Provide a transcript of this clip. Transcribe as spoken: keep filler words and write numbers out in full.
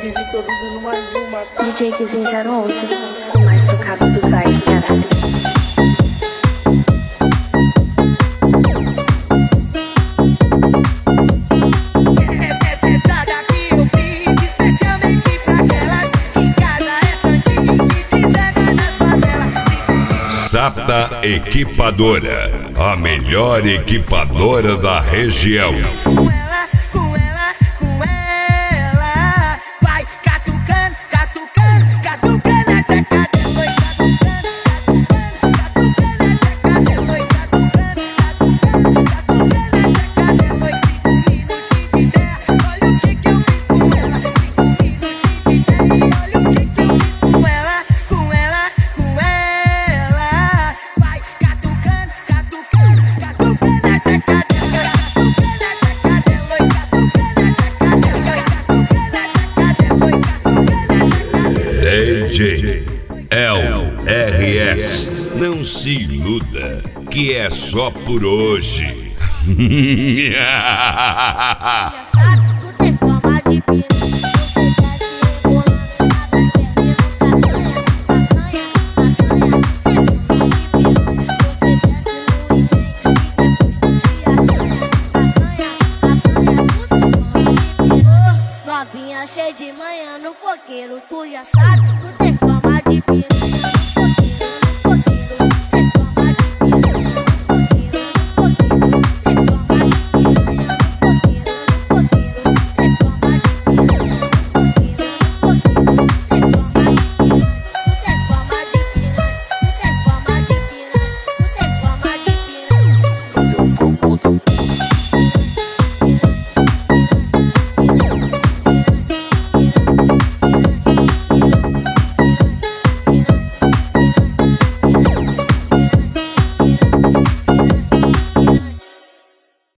D J Q Z zero onze, o mais tocado dos bares, caralho. Zapta Equipadora, a melhor equipadora da região. Com ela, com ela, com ela, vai catucando, catucando, catucando a tcheca depois, catucando, catucando, catucando a tcheca depois, catucando, catucando, catucando a tcheca depois, cinco minutos de ideia, olha o que que eu fiz com ela, cinco minutos de ideia, olha o que que eu fiz com ela, com ela, com ela, vai catucando, catucando, catucando a tcheca depois. D J L R S, não se iluda, que é só por hoje. Novinha cheia de manhã no coqueiro, tu já sabe, tu tem fama de piranha no coqueiro.